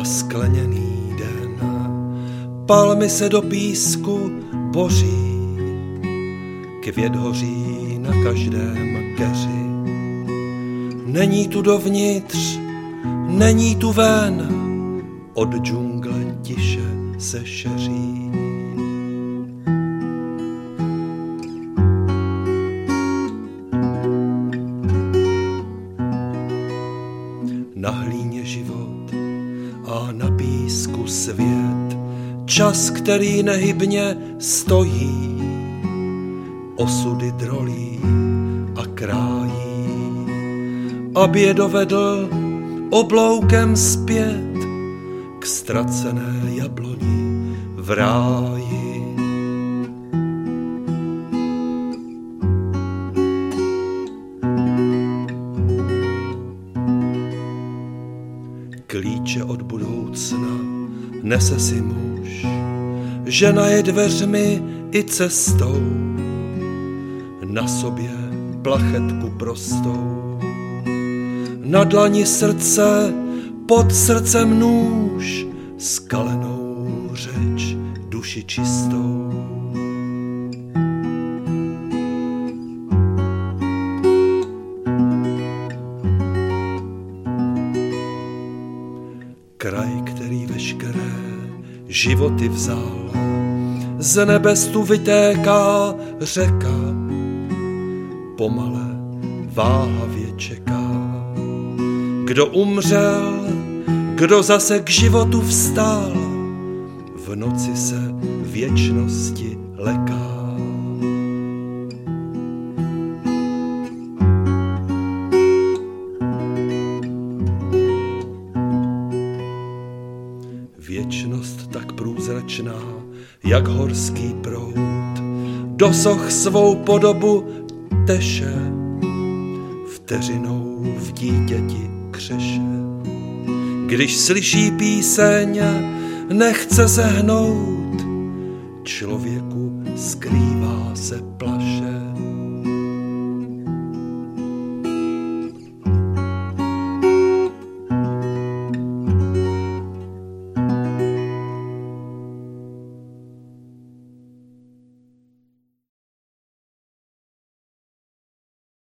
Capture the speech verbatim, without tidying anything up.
a skleněný den. Palmy se do písku boří, květ hoří na každém keři. Není tu dovnitř, není tu ven, od džungle tiše se šeří. Na hlíně život a na písku svět, čas, který nehybně stojí, osudy drolí a krájí, aby je dovedl obloukem zpět k ztracené jabloni v ráji. Klíče od budoucna nese si muž, žena je dveřmi i cestou, na sobě plachetku prostou, na dlani srdce, pod srdcem nůž, skalenou řeč, duši čistou. Kraj, který veškeré životy vzal, z nebes tu vytéká řeka, pomale váhavě čeká. Kdo umřel, kdo zase k životu vstal, v noci se věčnosti leká. Věčnost tak průzračná, jak horský proud, dosoch svou podobu teše, vteřinou v dítěti křeše. Když slyší píseň, nechce se hnout, člověku skrývá se plaše.